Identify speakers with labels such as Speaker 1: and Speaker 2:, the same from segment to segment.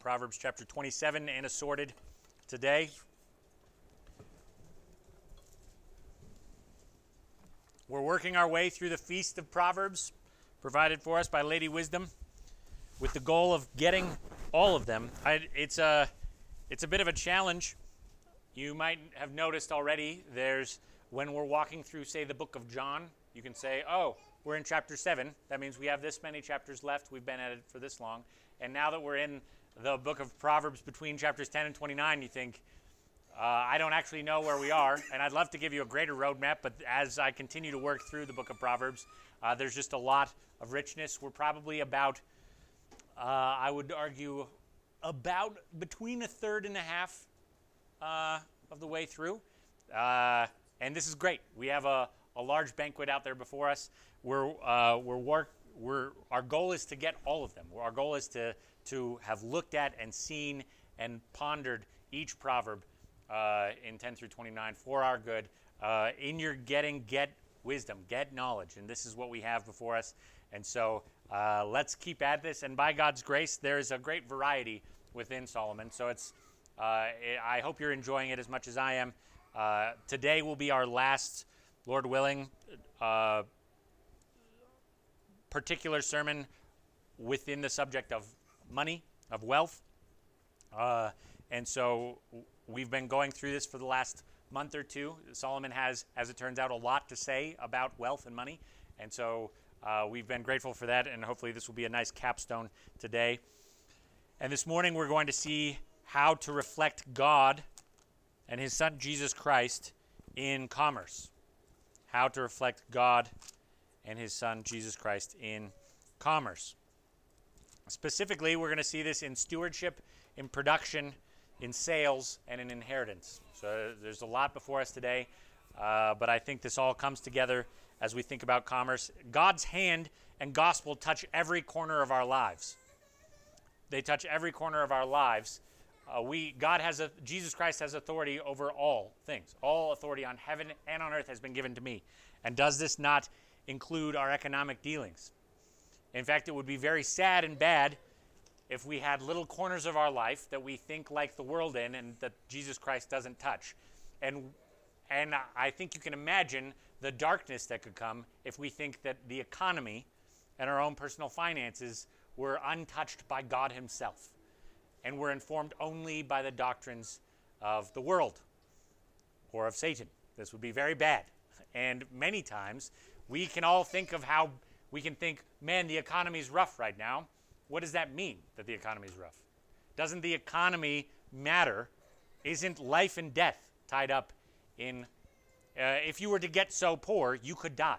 Speaker 1: Proverbs chapter 27 and assorted today. We're working our way through the Feast of Proverbs provided for us by Lady Wisdom with the goal of getting all of them. It's a bit of a challenge. You might have noticed already when we're walking through, say, the book of John, you can say, oh, we're in chapter 7. That means we have this many chapters left. We've been at it for this long. And now that we're in the book of Proverbs between chapters 10 and 29, you think, I don't actually know where we are. And I'd love to give you a greater roadmap, but as I continue to work through the book of Proverbs, there's just a lot of richness. We're probably about, I would argue, about between a third and a half of the way through. And this is great. We have a large banquet out there before us. Our goal is to get all of them. Our goal is to have looked at and seen and pondered each proverb in 10 through 29 for our good. In your getting, get wisdom, get knowledge. And this is what we have before us. And so let's keep at this. And by God's grace, there is a great variety within Solomon. So I hope you're enjoying it as much as I am. Today will be our last, Lord willing, particular sermon within the subject of money, of wealth. And so we've been going through this for the last month or two. Solomon has, as it turns out, a lot to say about wealth and money. And so we've been grateful for that, and hopefully this will be a nice capstone today. And this morning we're going to see how to reflect God and his son Jesus Christ in commerce. How to reflect God and his son Jesus Christ in commerce. Specifically, we're going to see this in stewardship, in production, in sales, and in inheritance. So there's a lot before us today, but I think this all comes together as we think about commerce. God's hand and gospel touch every corner of our lives. They touch every corner of our lives. Jesus Christ has authority over all things. All authority on heaven and on earth has been given to me. And does this not include our economic dealings? In fact, it would be very sad and bad if we had little corners of our life that we think like the world in and that Jesus Christ doesn't touch. And I think you can imagine the darkness that could come if we think that the economy and our own personal finances were untouched by God himself and were informed only by the doctrines of the world or of Satan. This would be very bad. And many times we can all think of how we can think, man, the economy's rough right now. What does that mean, that the economy's rough? Doesn't the economy matter? Isn't life and death tied up in, if you were to get so poor, you could die.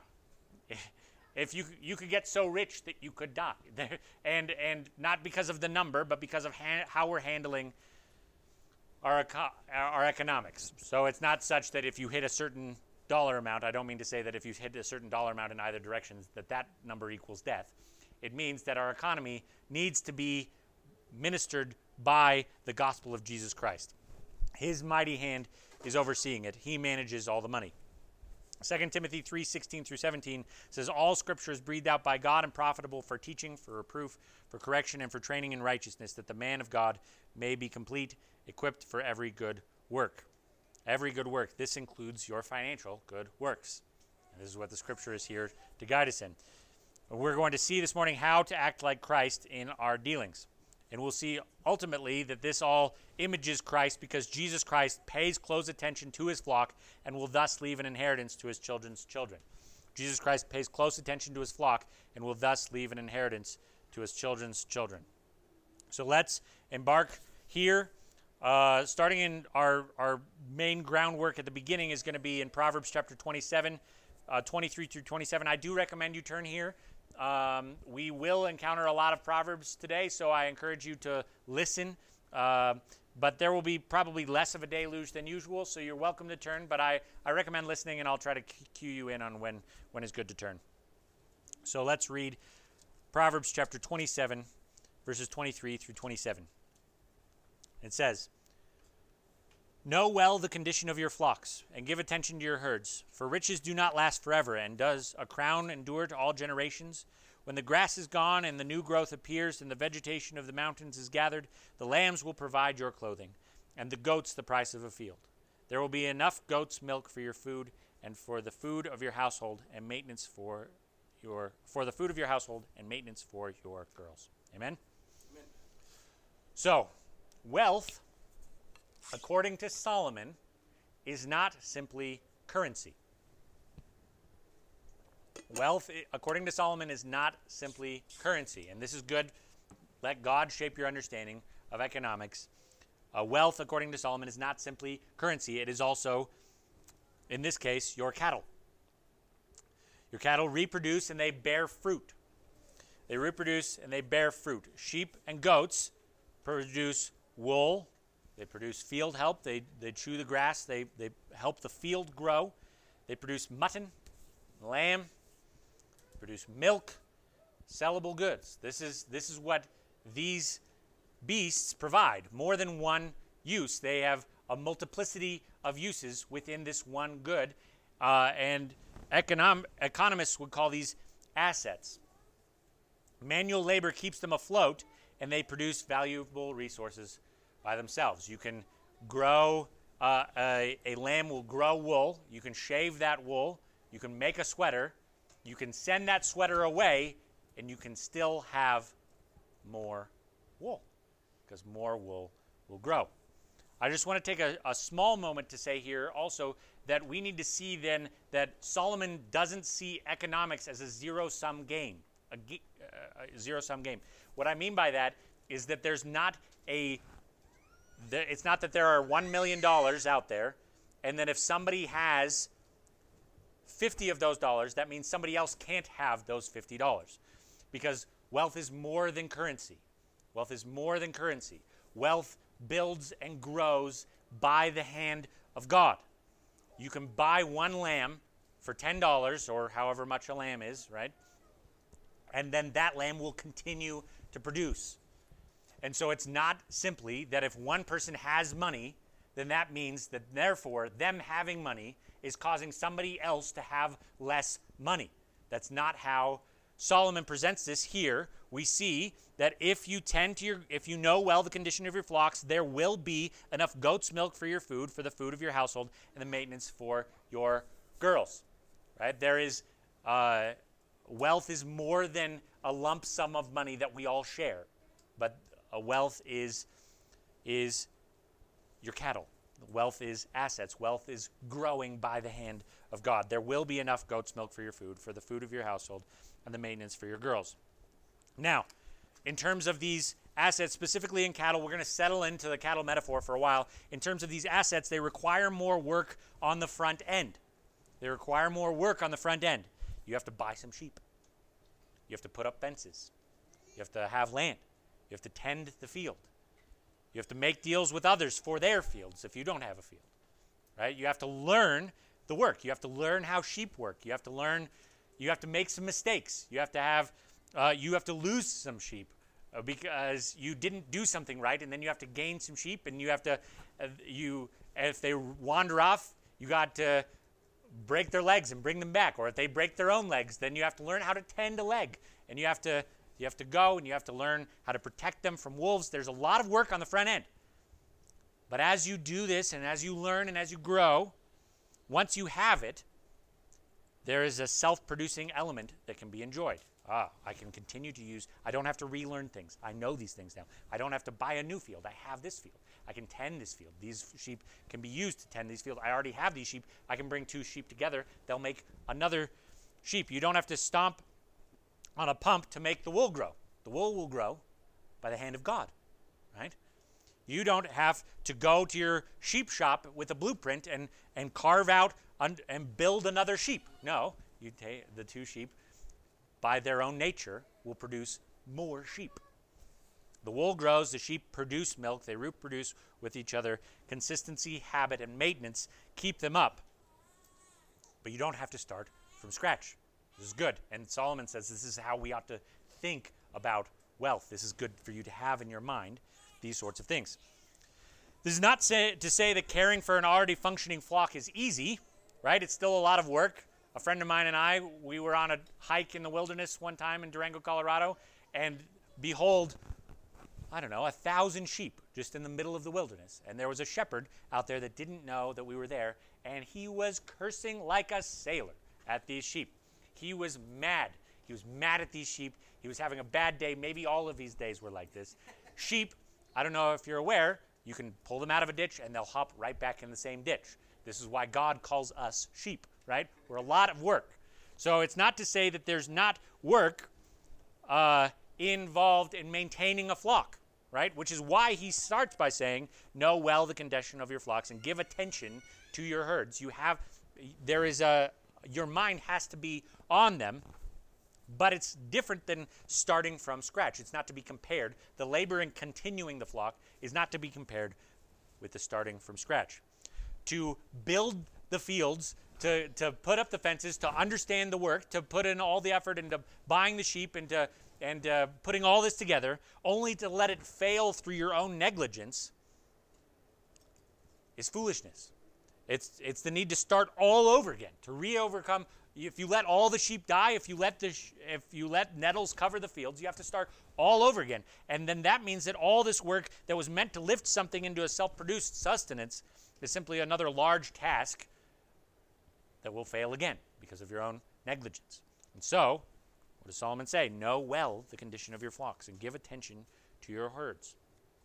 Speaker 1: If you could get so rich that you could die. And not because of the number, but because of how we're handling our economics. So it's not such that if you hit a certain dollar amount, I don't mean to say that if you hit a certain dollar amount in either direction, that number equals death. It means that our economy needs to be ministered by the gospel of Jesus Christ. His mighty hand is overseeing it. He manages all the money. 2 Timothy 3:16 through 17 says, all scripture is breathed out by God and profitable for teaching, for reproof, for correction, and for training in righteousness, that the man of God may be complete, equipped for every good work. Every good work. This includes your financial good works. And this is what the scripture is here to guide us in. We're going to see this morning how to act like Christ in our dealings. And we'll see ultimately that this all images Christ because Jesus Christ pays close attention to his flock and will thus leave an inheritance to his children's children. Jesus Christ pays close attention to his flock and will thus leave an inheritance to his children's children. So let's embark here. Starting in our main groundwork at the beginning is going to be in Proverbs chapter 27, 23 through 27. I do recommend you turn here. We will encounter a lot of Proverbs today, so I encourage you to listen. But there will be probably less of a deluge than usual, so you're welcome to turn. But I recommend listening, and I'll try to cue you in on when it's good to turn. So let's read Proverbs chapter 27, verses 23 through 27. It says, know well the condition of your flocks, and give attention to your herds. For riches do not last forever, and does a crown endure to all generations? When the grass is gone and the new growth appears and the vegetation of the mountains is gathered, the lambs will provide your clothing, and the goats the price of a field. There will be enough goat's milk for your food and for the food of your household and maintenance for the food of your household and maintenance for your girls. Amen?
Speaker 2: Amen.
Speaker 1: So, wealth, according to Solomon, is not simply currency. Wealth, according to Solomon, is not simply currency. And this is good. Let God shape your understanding of economics. Wealth, according to Solomon, is not simply currency. It is also, in this case, your cattle. Your cattle reproduce and they bear fruit. They reproduce and they bear fruit. Sheep and goats produce wool. They produce field help. They chew the grass. They help the field grow. They produce mutton, lamb, produce milk, sellable goods. This is what these beasts provide. More than one use. They have a multiplicity of uses within this one good, and economists would call these assets. Manual labor keeps them afloat, and they produce valuable resources by themselves. You can grow, a lamb will grow wool. You can shave that wool. You can make a sweater. You can send that sweater away, and you can still have more wool, because more wool will grow. I just want to take a small moment to say here also that we need to see then that Solomon doesn't see economics as a zero-sum game. A zero-sum game. What I mean by that is that it's not that there are $1 million out there, and that if somebody has 50 of those dollars, that means somebody else can't have those $50. Because wealth is more than currency. Wealth is more than currency. Wealth builds and grows by the hand of God. You can buy one lamb for $10 or however much a lamb is, right? And then that lamb will continue to produce. And so it's not simply that if one person has money, then that means that therefore them having money is causing somebody else to have less money. That's not how Solomon presents this here. We see that if you know well the condition of your flocks, there will be enough goat's milk for your food, for the food of your household, and the maintenance for your girls. Right? There is wealth is more than a lump sum of money that we all share, but wealth is your cattle. Wealth is assets. Wealth is growing by the hand of God. There will be enough goat's milk for your food, for the food of your household, and the maintenance for your girls. Now, in terms of these assets, specifically in cattle, we're going to settle into the cattle metaphor for a while. In terms of these assets, they require more work on the front end. They require more work on the front end. You have to buy some sheep. You have to put up fences. You have to have land. You have to tend the field. You have to make deals with others for their fields if you don't have a field, right? You have to learn the work. You have to learn how sheep work. You have to make some mistakes. You have to lose some sheep because you didn't do something right, and then you have to gain some sheep, and you have to, if they wander off, you got to break their legs and bring them back. Or if they break their own legs, then you have to learn how to tend a leg, and you have to go and you have to learn how to protect them from wolves. There's a lot of work on the front end. But as you do this and as you learn and as you grow, once you have it, there is a self-producing element that can be enjoyed. I can continue to use, I don't have to relearn things. I know these things now. I don't have to buy a new field. I have this field. I can tend this field. These sheep can be used to tend these fields. I already have these sheep. I can bring two sheep together. They'll make another sheep. You don't have to stomp on a pump to make the wool grow. The wool will grow by the hand of God, right? You don't have to go to your sheep shop with a blueprint and carve out and build another sheep. No, you take the two sheep by their own nature will produce more sheep. The wool grows, the sheep produce milk, they reproduce with each other. Consistency, habit, and maintenance keep them up. But you don't have to start from scratch. This is good. And Solomon says this is how we ought to think about wealth. This is good for you to have in your mind, these sorts of things. This is not to say that caring for an already functioning flock is easy, right? It's still a lot of work. A friend of mine and I, we were on a hike in the wilderness one time in Durango, Colorado, and behold, 1,000 sheep just in the middle of the wilderness. And there was a shepherd out there that didn't know that we were there, and he was cursing like a sailor at these sheep. He was mad. He was mad at these sheep. He was having a bad day. Maybe all of these days were like this. Sheep, I don't know if you're aware, you can pull them out of a ditch and they'll hop right back in the same ditch. This is why God calls us sheep, right? We're a lot of work. So it's not to say that there's not work involved in maintaining a flock, right? Which is why he starts by saying, know well the condition of your flocks and give attention to your herds. Your mind has to be on them, but it's different than starting from scratch. It's not to be compared. The labor in continuing the flock is not to be compared with the starting from scratch. To build the fields, to put up the fences, to understand the work, to put in all the effort into buying the sheep and putting all this together, only to let it fail through your own negligence, is foolishness. It's the need to start all over again, to re-overcome. If you let all the sheep die, if you let nettles cover the fields, you have to start all over again. And then that means that all this work that was meant to lift something into a self-produced sustenance is simply another large task that will fail again because of your own negligence. And so, what does Solomon say? Know well the condition of your flocks and give attention to your herds.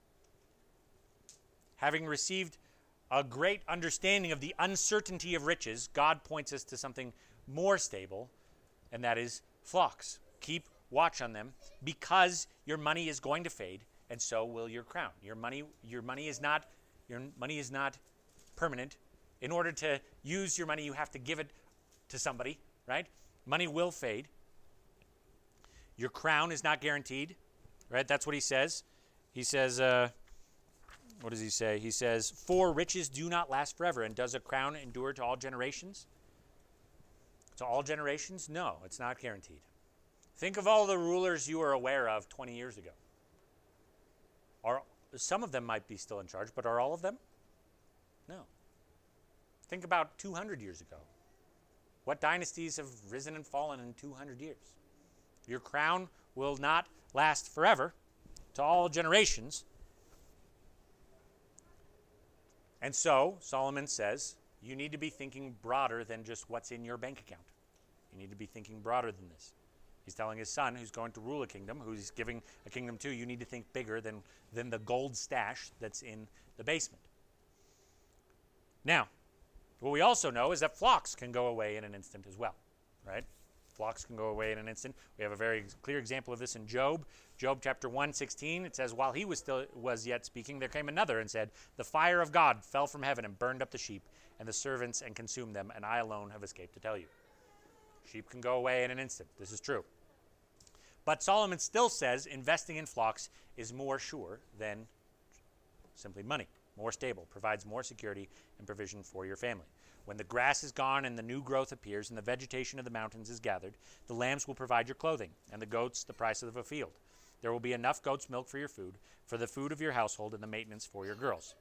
Speaker 1: Having received a great understanding of the uncertainty of riches, God points us to something more stable, and that is flocks. Keep watch on them, because your money is going to fade, and so will your crown. Your money is not permanent. In order to use your money, you have to give it to somebody, right? Money will fade. Your crown is not guaranteed, right? That's what he says. He says, what does he say? He says, for riches do not last forever, and does a crown endure to all generations? To all generations? No, it's not guaranteed. Think of all the rulers you were aware of 20 years ago. Some of them might be still in charge, but are all of them? No. Think about 200 years ago. What dynasties have risen and fallen in 200 years? Your crown will not last forever, to all generations. And so, Solomon says, you need to be thinking broader than just what's in your bank account. You need to be thinking broader than this. He's telling his son, who's going to rule a kingdom, who he's giving a kingdom to, you need to think bigger than the gold stash that's in the basement. Now, what we also know is that flocks can go away in an instant as well, right? Flocks can go away in an instant. We have a very clear example of this in Job. Job chapter 1:16, it says, while he was yet speaking, there came another and said, the fire of God fell from heaven and burned up the sheep and the servants and consumed them, and I alone have escaped to tell you. Sheep can go away in an instant. This is true. But Solomon still says investing in flocks is more sure than simply money, more stable, provides more security and provision for your family. When the grass is gone and the new growth appears and the vegetation of the mountains is gathered, the lambs will provide your clothing, and the goats the price of a field. There will be enough goat's milk for your food, for the food of your household, and the maintenance for your girls.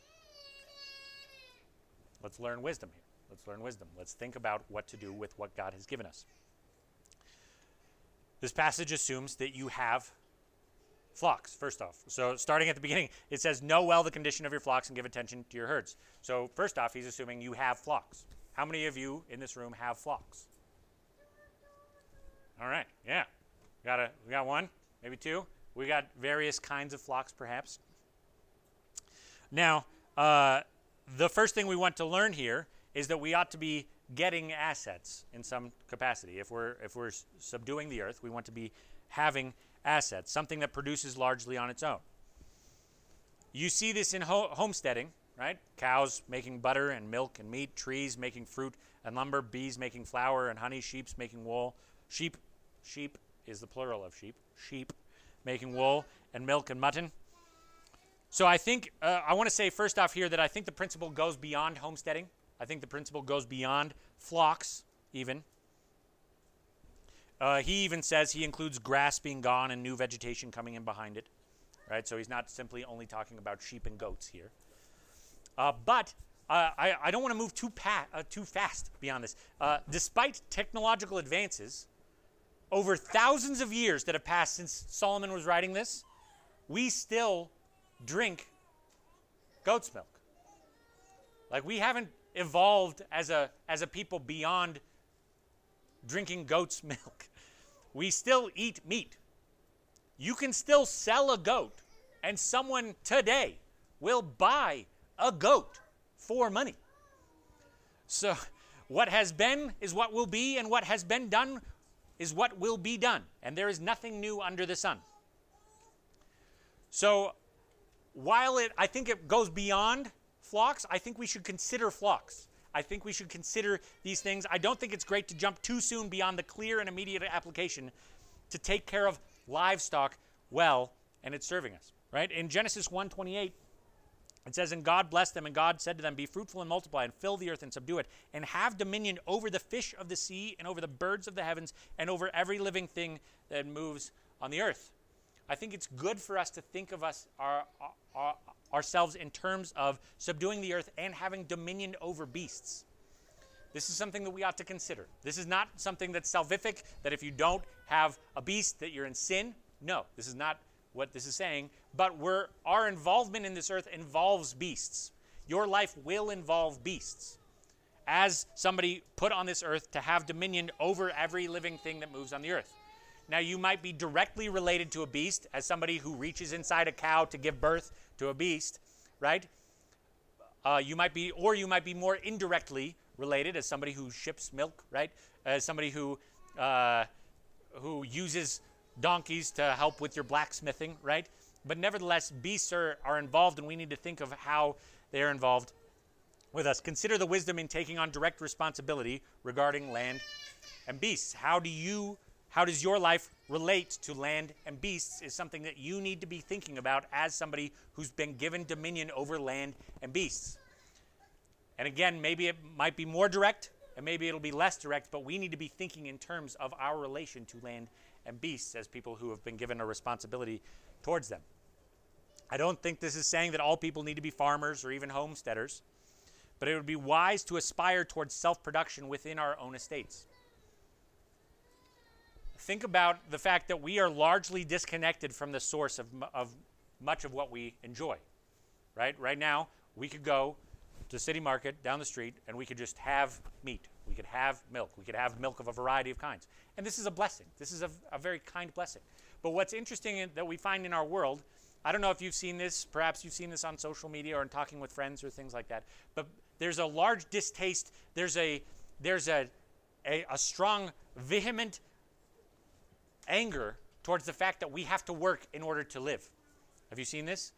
Speaker 1: Let's learn wisdom here. Let's learn wisdom. Let's think about what to do with what God has given us. This passage assumes that you have flocks, first off. So starting at the beginning, it says, know well the condition of your flocks and give attention to your herds. So first off, he's assuming you have flocks. How many of you in this room have flocks? All right, yeah. We got one, maybe two. We got various kinds of flocks, perhaps. Now, the first thing we want to learn here is that we ought to be getting assets in some capacity. If we're subduing the earth, we want to be having assets, something that produces largely on its own. You see this in homesteading, right? Cows making butter and milk and meat, trees making fruit and lumber, bees making flour and honey, sheep making wool. Sheep is the plural of sheep making wool and milk and mutton. So I think, I want to say first off here that I think the principle goes beyond homesteading. I think the principle goes beyond flocks even. He even says he includes grass being gone and new vegetation coming in behind it, right? So he's not simply only talking about sheep and goats here. But I don't want to move too fast beyond this. Despite technological advances, over thousands of years that have passed since Solomon was writing this, we still drink goat's milk. Like, we haven't evolved as a people beyond drinking goat's milk. We still eat meat. You can still sell a goat, and someone today will buy a goat for money. So what has been is what will be, and what has been done is what will be done. And there is nothing new under the sun. So while I think it goes beyond flocks, I think we should consider flocks. I think we should consider these things. I don't think it's great to jump too soon beyond the clear and immediate application to take care of livestock well, and it's serving us, right? In Genesis 1:28, it says, "And God blessed them, and God said to them, Be fruitful and multiply, and fill the earth and subdue it, and have dominion over the fish of the sea, and over the birds of the heavens, and over every living thing that moves on the earth." I think it's good for us to think of ourselves in terms of subduing the earth and having dominion over beasts. This is something that we ought to consider. This is not something that's salvific, that if you don't have a beast, that you're in sin. No, this is not what this is saying. But our involvement in this earth involves beasts. Your life will involve beasts as somebody put on this earth to have dominion over every living thing that moves on the earth. Now, you might be directly related to a beast as somebody who reaches inside a cow to give birth to a beast, right? You might be more indirectly related as somebody who ships milk, right? As somebody who uses donkeys to help with your blacksmithing, right? But nevertheless, beasts are involved, and we need to think of how they are involved with us. Consider the wisdom in taking on direct responsibility regarding land and beasts. How does your life relate to land and beasts is something that you need to be thinking about as somebody who's been given dominion over land and beasts. And again, maybe it might be more direct, and maybe it'll be less direct, but we need to be thinking in terms of our relation to land and beasts as people who have been given a responsibility towards them. I don't think this is saying that all people need to be farmers or even homesteaders, but it would be wise to aspire towards self-production within our own estates. Think about the fact that we are largely disconnected from the source of much of what we enjoy, right? Right now, we could go to City Market down the street, and we could just have meat. We could have milk. We could have milk of a variety of kinds. And this is a blessing. This is a very kind blessing. But what's interesting that we find in our world, I don't know if you've seen this, perhaps you've seen this on social media or in talking with friends or things like that, but there's a large distaste, there's a strong, vehement anger towards the fact that we have to work in order to live. Have you seen this?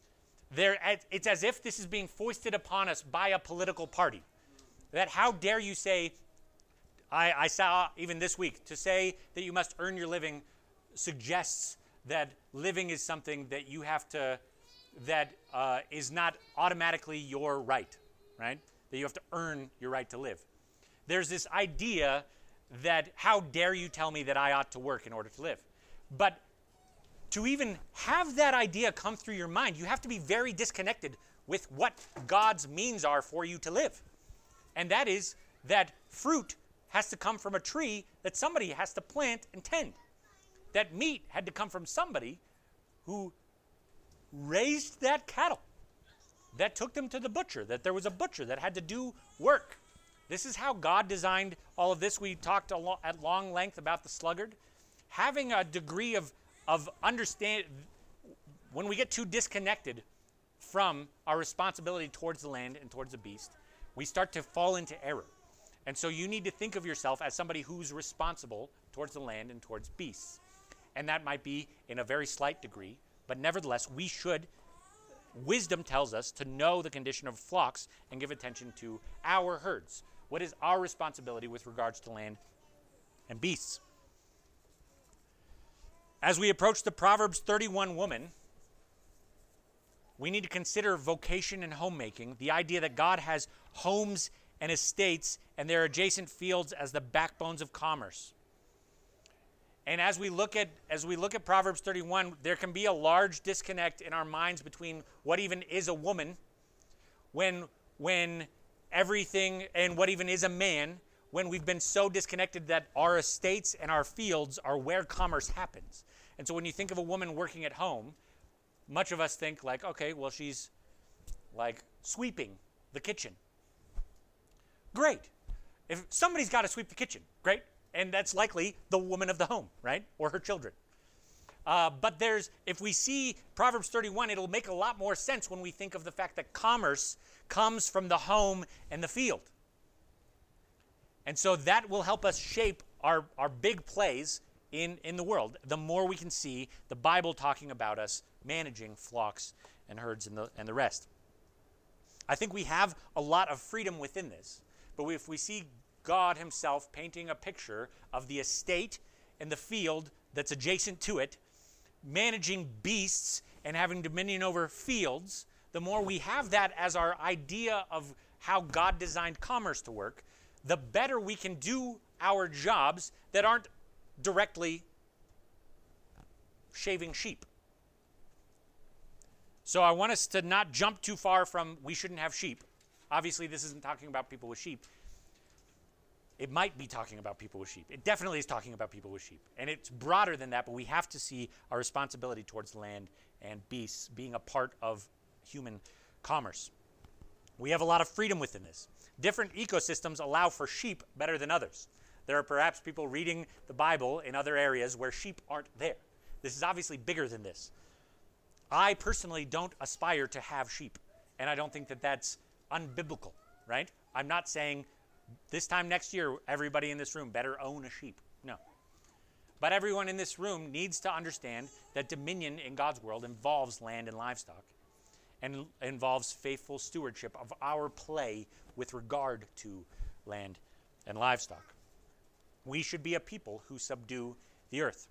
Speaker 1: It's as if this is being foisted upon us by a political party. That how dare you say, I saw even this week, to say that you must earn your living suggests that living is something that you have to, that is not automatically your right? That you have to earn your right to live. There's this idea that how dare you tell me that I ought to work in order to live? But to even have that idea come through your mind, you have to be very disconnected with what God's means are for you to live. And that is that fruit has to come from a tree that somebody has to plant and tend. That meat had to come from somebody who raised that cattle, that took them to the butcher, that there was a butcher that had to do work. This is how God designed all of this. We talked at long length about the sluggard. Having a degree of understand, when we get too disconnected from our responsibility towards the land and towards the beast, we start to fall into error. And so you need to think of yourself as somebody who's responsible towards the land and towards beasts. And that might be in a very slight degree, but nevertheless, we should, wisdom tells us to know the condition of flocks and give attention to our herds. What is our responsibility with regards to land and beasts? As we approach the Proverbs 31 woman, we need to consider vocation and homemaking, the idea that God has homes and estates and their adjacent fields as the backbones of commerce. And as we look at Proverbs 31, there can be a large disconnect in our minds between what even is a woman when when everything, and what even is a man, when we've been so disconnected that our estates and our fields are where commerce happens. And so when you think of a woman working at home, much of us think like, okay, well, she's like sweeping the kitchen. Great. If somebody's got to sweep the kitchen, great. And that's likely the woman of the home, right? Or her children. But if we see Proverbs 31, it'll make a lot more sense when we think of the fact that commerce comes from the home and the field. And so that will help us shape our big plays in the world. The more we can see the Bible talking about us managing flocks and herds and the rest. I think we have a lot of freedom within this. But if we see God himself painting a picture of the estate and the field that's adjacent to it, managing beasts and having dominion over fields, the more we have that as our idea of how God designed commerce to work, the better we can do our jobs that aren't directly shaving sheep. So I want us to not jump too far from we shouldn't have sheep. Obviously, this isn't talking about people with sheep. It might be talking about people with sheep. It definitely is talking about people with sheep. And it's broader than that, but we have to see our responsibility towards land and beasts being a part of human commerce. We have a lot of freedom within this. Different ecosystems allow for sheep better than others. There are perhaps people reading the Bible in other areas where sheep aren't there. This is obviously bigger than this. I personally don't aspire to have sheep, and I don't think that that's unbiblical, right? I'm not saying this time next year, everybody in this room better own a sheep. No. But everyone in this room needs to understand that dominion in God's world involves land and livestock and involves faithful stewardship of our play with regard to land and livestock. We should be a people who subdue the earth.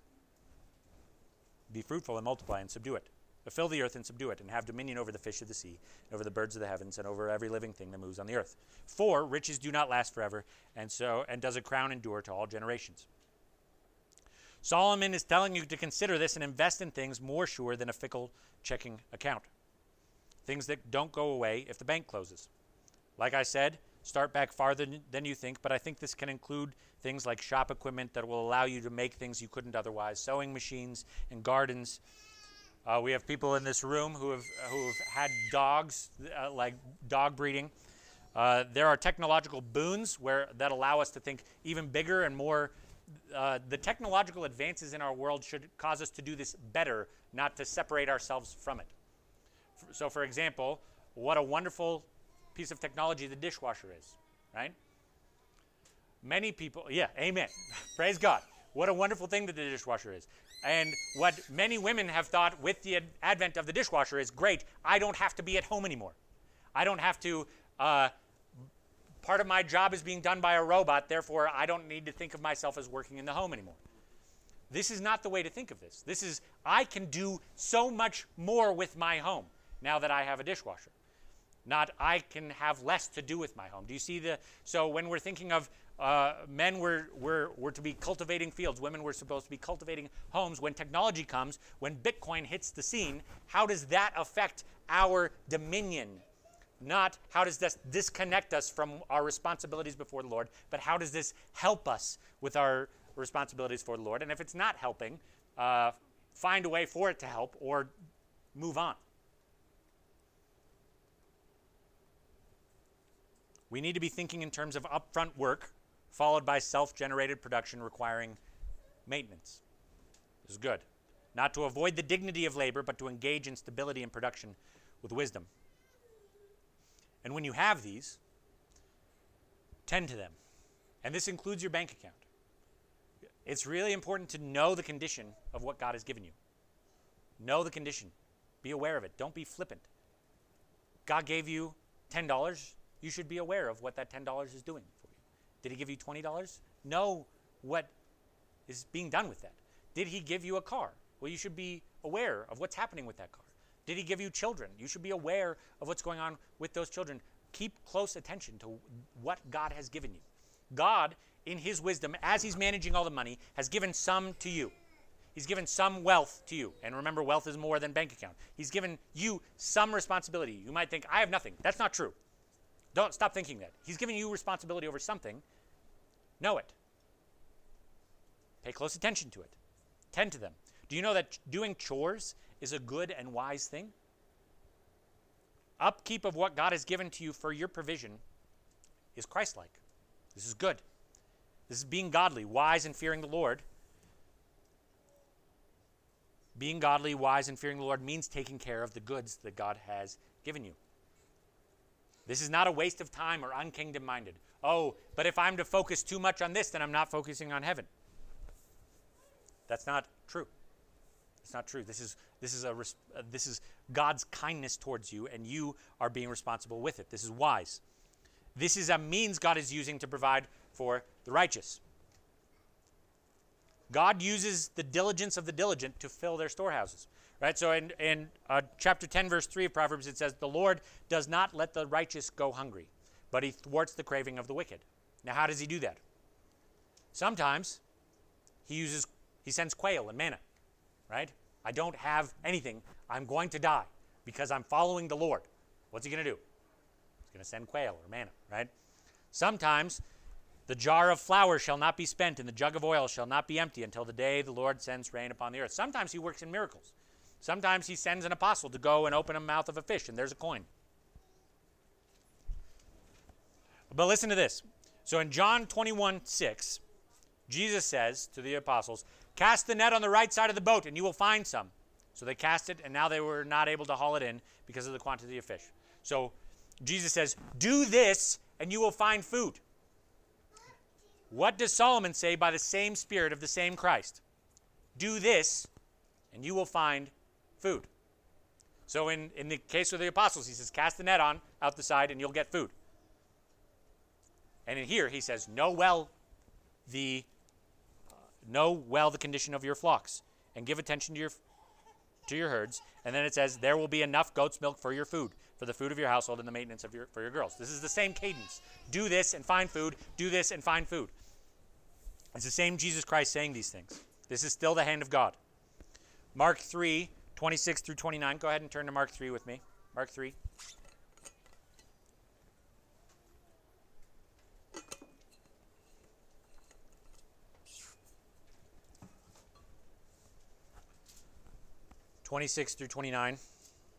Speaker 1: Be fruitful and multiply and subdue it. Fill the earth and subdue it, and have dominion over the fish of the sea, and over the birds of the heavens, and over every living thing that moves on the earth. For riches do not last forever, and does a crown endure to all generations. Solomon is telling you to consider this and invest in things more sure than a fickle checking account. Things that don't go away if the bank closes. Like I said, start back farther than you think, but I think this can include things like shop equipment that will allow you to make things you couldn't otherwise, sewing machines and gardens. We have people in this room who have had dogs, like dog breeding. There are technological boons that allow us to think even bigger and more. The technological advances in our world should cause us to do this better, not to separate ourselves from it. So, for example, what a wonderful piece of technology the dishwasher is, right? Many people, yeah, amen. Praise God. What a wonderful thing that the dishwasher is. And what many women have thought with the advent of the dishwasher is, great, I don't have to be at home anymore. I don't have to, part of my job is being done by a robot, therefore I don't need to think of myself as working in the home anymore. This is not the way to think of this. This is, I can do so much more with my home now that I have a dishwasher. Not I can have less to do with my home. Do you see so when we're thinking of men were to be cultivating fields, women were supposed to be cultivating homes. When technology comes, when Bitcoin hits the scene, how does that affect our dominion? Not how does this disconnect us from our responsibilities before the Lord, but how does this help us with our responsibilities for the Lord? And if it's not helping, find a way for it to help or move on. We need to be thinking in terms of upfront work followed by self-generated production requiring maintenance. This is good. Not to avoid the dignity of labor, but to engage in stability and production with wisdom. And when you have these, tend to them. And this includes your bank account. It's really important to know the condition of what God has given you. Know the condition. Be aware of it. Don't be flippant. God gave you $10. You should be aware of what that $10 is doing for you. Did he give you $20? Know what is being done with that. Did he give you a car? Well, you should be aware of what's happening with that car. Did he give you children? You should be aware of what's going on with those children. Keep close attention to what God has given you. God, in his wisdom, as he's managing all the money, has given some to you. He's given some wealth to you. And remember, wealth is more than bank account. He's given you some responsibility. You might think, I have nothing. That's not true. Don't stop thinking that. He's giving you responsibility over something. Know it. Pay close attention to it. Tend to them. Do you know that doing chores is a good and wise thing? Upkeep of what God has given to you for your provision is Christ-like. This is good. This is being godly, wise, and fearing the Lord. Being godly, wise, and fearing the Lord means taking care of the goods that God has given you. This is not a waste of time or unkingdom-minded. Oh, but if I'm to focus too much on this, then I'm not focusing on heaven. That's not true. It's not true. This is God's kindness towards you, and you are being responsible with it. This is wise. This is a means God is using to provide for the righteous. God uses the diligence of the diligent to fill their storehouses. Right? So in chapter 10, verse 3 of Proverbs, it says, "The Lord does not let the righteous go hungry, but he thwarts the craving of the wicked." Now, how does he do that? Sometimes he sends quail and manna. Right? I don't have anything. I'm going to die because I'm following the Lord. What's he going to do? He's going to send quail or manna, right? Sometimes the jar of flour shall not be spent and the jug of oil shall not be empty until the day the Lord sends rain upon the earth. Sometimes he works in miracles. Sometimes he sends an apostle to go and open a mouth of a fish and there's a coin. But listen to this. So in John 21:6, Jesus says to the apostles, "Cast the net on the right side of the boat, and you will find some." So they cast it, and now they were not able to haul it in because of the quantity of fish. So Jesus says, "Do this, and you will find food." What does Solomon say by the same Spirit of the same Christ? Do this, and you will find food. So in the case of the apostles, he says, cast the net out the side, and you'll get food. And in here, he says, know well the condition of your flocks, and give attention to your herds. And then it says, there will be enough goat's milk for your food, for the food of your household and the maintenance for your girls. This is the same cadence. Do this and find food. Do this and find food. It's the same Jesus Christ saying these things. This is still the hand of God. Mark 3, 26 through 29. Go ahead and turn to Mark 3 with me. Mark 3. (26 through 29). It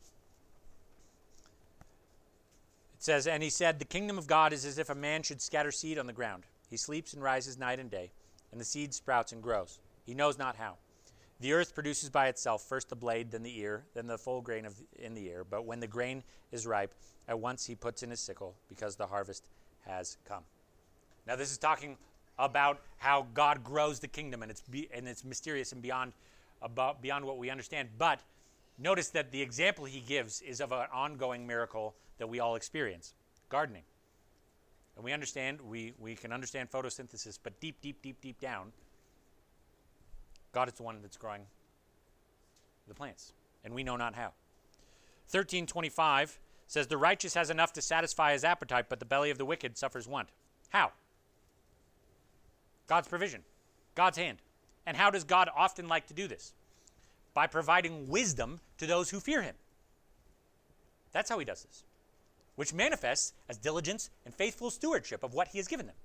Speaker 1: says, "And he said, the kingdom of God is as if a man should scatter seed on the ground. He sleeps and rises night and day, and the seed sprouts and grows. He knows not how. The earth produces by itself first the blade, then the ear, then the full grain in the ear. But when the grain is ripe, at once he puts in his sickle, because the harvest has come." Now this is talking about how God grows the kingdom, and it's mysterious and beyond what we understand. But notice that the example he gives is of an ongoing miracle that we all experience: gardening. And we can understand photosynthesis, but deep down, God is the one that's growing the plants, and we know not how. 13:25 says, "The righteous has enough to satisfy his appetite, but the belly of the wicked suffers want." How? God's provision, God's hand. And how does God often like to do this? By providing wisdom to those who fear him. That's how he does this, which manifests as diligence and faithful stewardship of what he has given them.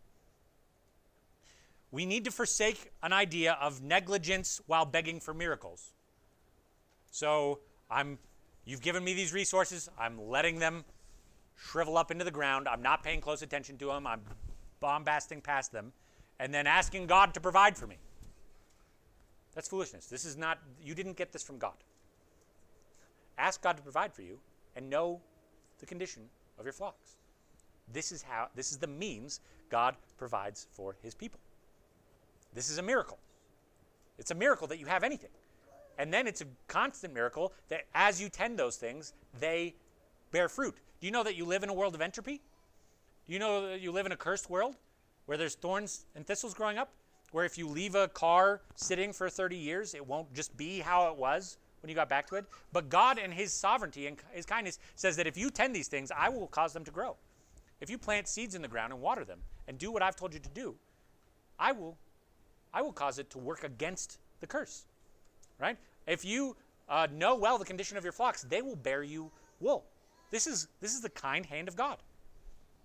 Speaker 1: We need to forsake an idea of negligence while begging for miracles. So you've given me these resources, I'm letting them shrivel up into the ground, I'm not paying close attention to them, I'm bombasting past them, and then asking God to provide for me. That's foolishness. This is not, you didn't get this from God. Ask God to provide for you and know the condition of your flocks. This is the means God provides for his people. This is a miracle. It's a miracle that you have anything. And then it's a constant miracle that as you tend those things, they bear fruit. Do you know that you live in a world of entropy? Do you know that you live in a cursed world where there's thorns and thistles growing up? Where if you leave a car sitting for 30 years, it won't just be how it was when you got back to it. But God in his sovereignty and his kindness says that if you tend these things, I will cause them to grow. If you plant seeds in the ground and water them and do what I've told you to do, I will cause it to work against the curse, right? If you know well the condition of your flocks, they will bear you wool. This is the kind hand of God.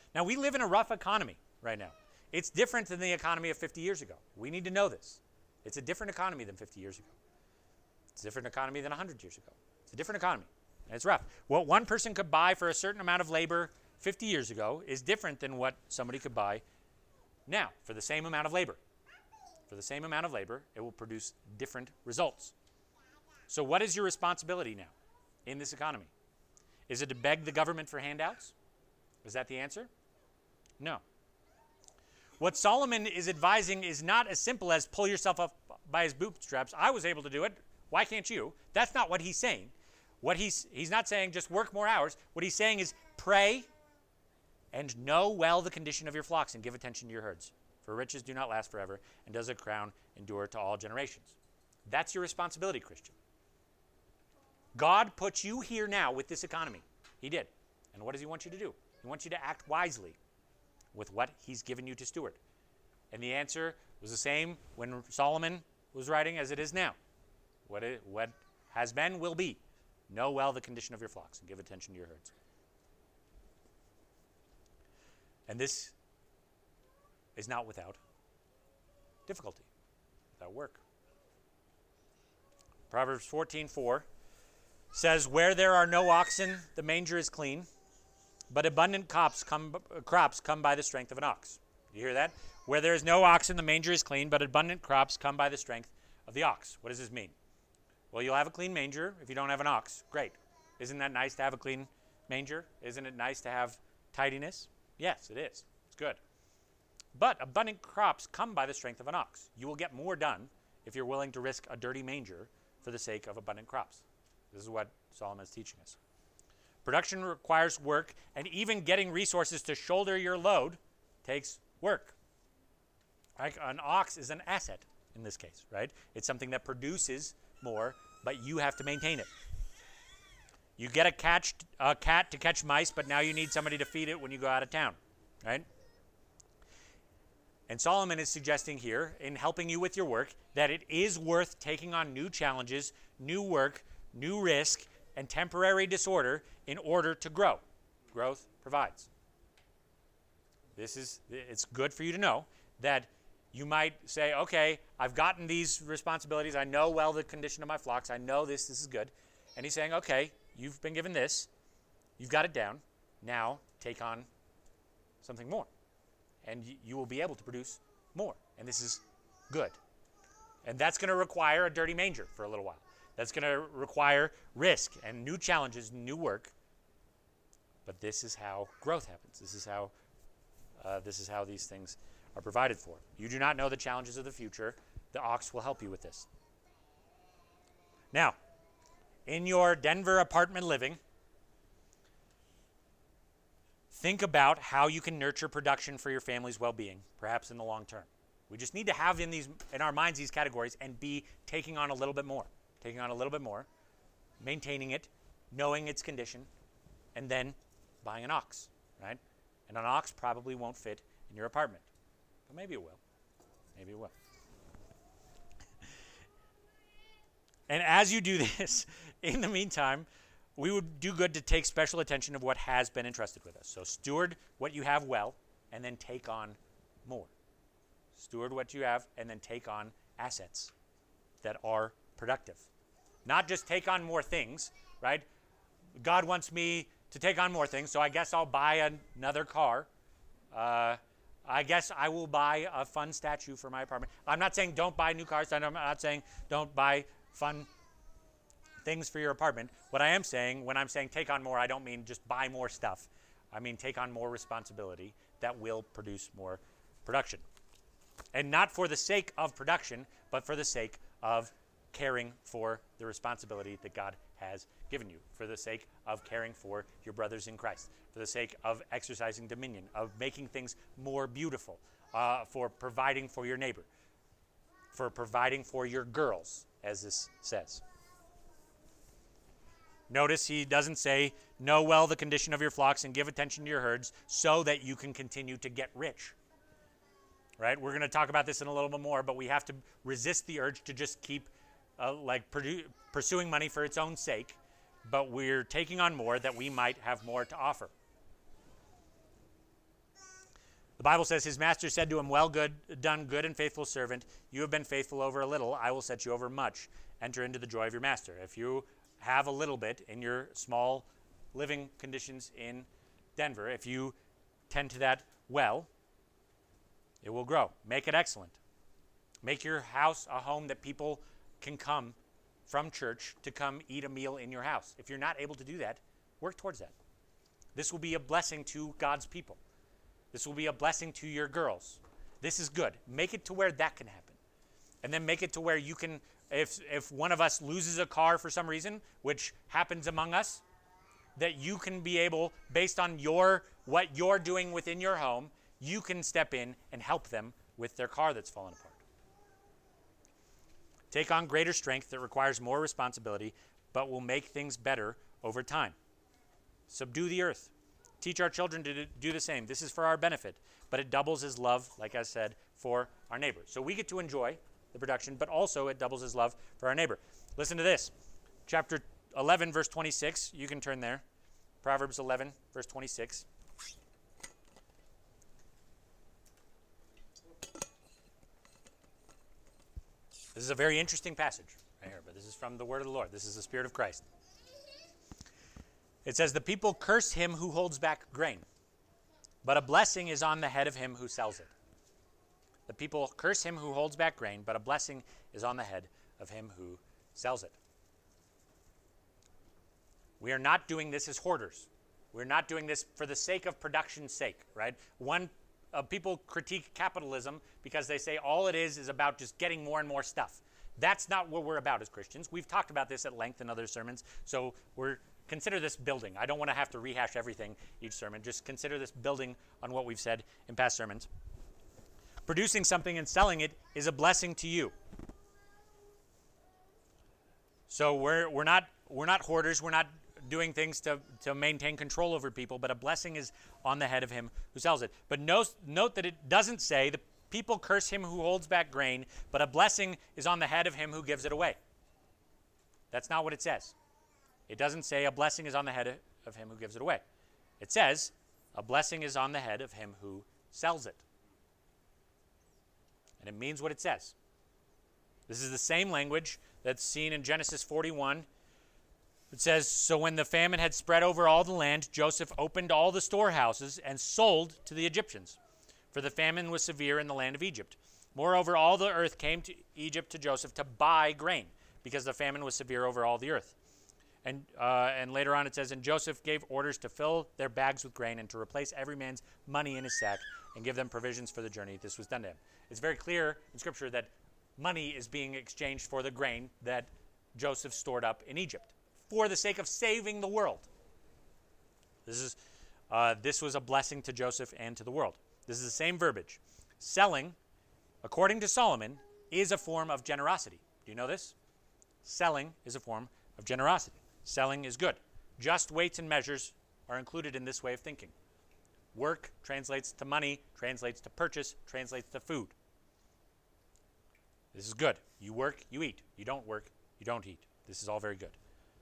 Speaker 1: Now, we live in a rough economy right now. It's different than the economy of 50 years ago. We need to know this. It's a different economy than 50 years ago. It's a different economy than 100 years ago. It's a different economy, and it's rough. What one person could buy for a certain amount of labor 50 years ago is different than what somebody could buy now for the same amount of labor. For the same amount of labor, it will produce different results. So what is your responsibility now in this economy? Is it to beg the government for handouts? Is that the answer? No. What Solomon is advising is not as simple as pull yourself up by his bootstraps. I was able to do it. Why can't you? That's not what he's saying. He's not saying just work more hours. What he's saying is pray and know well the condition of your flocks and give attention to your herds. For riches do not last forever, and does a crown endure to all generations. That's your responsibility, Christian. God put you here now with this economy. He did. And what does he want you to do? He wants you to act wisely with what he's given you to steward. And the answer was the same when Solomon was writing as it is now. What has been will be. Know well the condition of your flocks and give attention to your herds. And this is not without difficulty, without work. Proverbs 14:4 says, where there are no oxen, the manger is clean, but abundant crops come by the strength of an ox. You hear that? Where there is no oxen, the manger is clean, but abundant crops come by the strength of the ox. What does this mean? Well, you'll have a clean manger if you don't have an ox. Great. Isn't that nice to have a clean manger? Isn't it nice to have tidiness? Yes, it is. It's good. But abundant crops come by the strength of an ox. You will get more done if you're willing to risk a dirty manger for the sake of abundant crops. This is what Solomon is teaching us. Production requires work, and even getting resources to shoulder your load takes work. Right? An ox is an asset in this case, right? It's something that produces more, but you have to maintain it. You get a cat to catch mice, but now you need somebody to feed it when you go out of town, right? And Solomon is suggesting here, in helping you with your work, that it is worth taking on new challenges, new work, new risk, and temporary disorder in order to grow. Growth provides. It's good for you to know that you might say, okay, I've gotten these responsibilities. I know well the condition of my flocks. I know this is good. And he's saying, okay, you've been given this. You've got it down. Now take on something more. And you will be able to produce more. And this is good. And that's going to require a dirty manger for a little while. That's going to require risk and new challenges, new work. But this is how growth happens. This is how these things are provided for. You do not know the challenges of the future. The ox will help you with this. Now, in your Denver apartment living, think about how you can nurture production for your family's well-being, perhaps in the long term. We just need to have in our minds these categories and be taking on a little bit more, maintaining it, knowing its condition, and then buying an ox, right? And an ox probably won't fit in your apartment, but maybe it will. Maybe it will. And as you do this, in the meantime, we would do good to take special attention of what has been entrusted with us. So steward what you have well, and then take on more. Steward what you have, and then take on assets that are productive. Not just take on more things, right? God wants me to take on more things, so I guess I'll buy another car. I guess I will buy a fun statue for my apartment. I'm not saying don't buy new cars. I'm not saying don't buy fun things for your apartment. What I am saying, when I'm saying take on more, I don't mean just buy more stuff. I mean take on more responsibility that will produce more production. And not for the sake of production, but for the sake of caring for the responsibility that God has given you, for the sake of caring for your brothers in Christ, for the sake of exercising dominion, of making things more beautiful, for providing for your neighbor, for providing for your girls, as this says. Notice he doesn't say, know well the condition of your flocks and give attention to your herds so that you can continue to get rich. Right? We're going to talk about this in a little bit more, but we have to resist the urge to just keep pursuing money for its own sake, but we're taking on more that we might have more to offer. The Bible says his master said to him, well done, good and faithful servant. You have been faithful over a little. I will set you over much. Enter into the joy of your master. If you have a little bit in your small living conditions in Denver, if you tend to that well, it will grow. Make it excellent. Make your house a home that people can come from church to come eat a meal in your house. If you're not able to do that, work towards that. This will be a blessing to God's people. This will be a blessing to your girls. This is good. Make it to where that can happen. And then make it to where you can, if one of us loses a car for some reason, which happens among us, that you can be able, based on what you're doing within your home, you can step in and help them with their car that's fallen apart. Take on greater strength that requires more responsibility, but will make things better over time. Subdue the earth. Teach our children to do the same. This is for our benefit, but it doubles his love, like I said, for our neighbor. So we get to enjoy the production, but also it doubles his love for our neighbor. Listen to this. Chapter 11, verse 26. You can turn there. Proverbs 11, verse 26. This is a very interesting passage right here, but this is from the word of the Lord. This is the Spirit of Christ. It says, the people curse him who holds back grain, but a blessing is on the head of him who sells it. The people curse him who holds back grain, but a blessing is on the head of him who sells it. We are not doing this as hoarders. We're not doing this for the sake of production's sake, right? People critique capitalism because they say all it is about just getting more and more stuff. That's not what we're about as Christians. We've talked about this at length in other sermons, so consider this building. I don't want to have to rehash everything each sermon. Just consider this building on what we've said in past sermons. Producing something and selling it is a blessing to you. So we're not hoarders. We're not doing things to maintain control over people, but a blessing is on the head of him who sells it. But note that it doesn't say the people curse him who holds back grain, but a blessing is on the head of him who gives it away. That's not what it says. It doesn't say a blessing is on the head of him who gives it away. It says a blessing is on the head of him who sells it. And it means what it says. This is the same language that's seen in Genesis 41. It says, so when the famine had spread over all the land, Joseph opened all the storehouses and sold to the Egyptians, for the famine was severe in the land of Egypt. Moreover, all the earth came to Egypt to Joseph to buy grain, because the famine was severe over all the earth. And later on it says, and Joseph gave orders to fill their bags with grain and to replace every man's money in his sack and give them provisions for the journey. This was done to him. It's very clear in Scripture that money is being exchanged for the grain that Joseph stored up in Egypt for the sake of saving the world. This was a blessing to Joseph and to the world. This is the same verbiage. Selling, according to Solomon, is a form of generosity. Do you know this? Selling is a form of generosity. Selling is good. Just weights and measures are included in this way of thinking. Work translates to money, translates to purchase, translates to food. This is good. You work, you eat. You don't work, you don't eat. This is all very good.